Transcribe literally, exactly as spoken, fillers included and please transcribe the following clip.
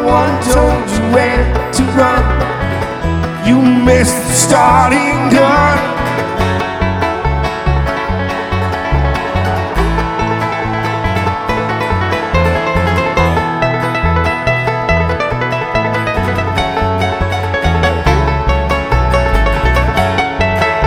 one told you where to run. You missed the starting gun.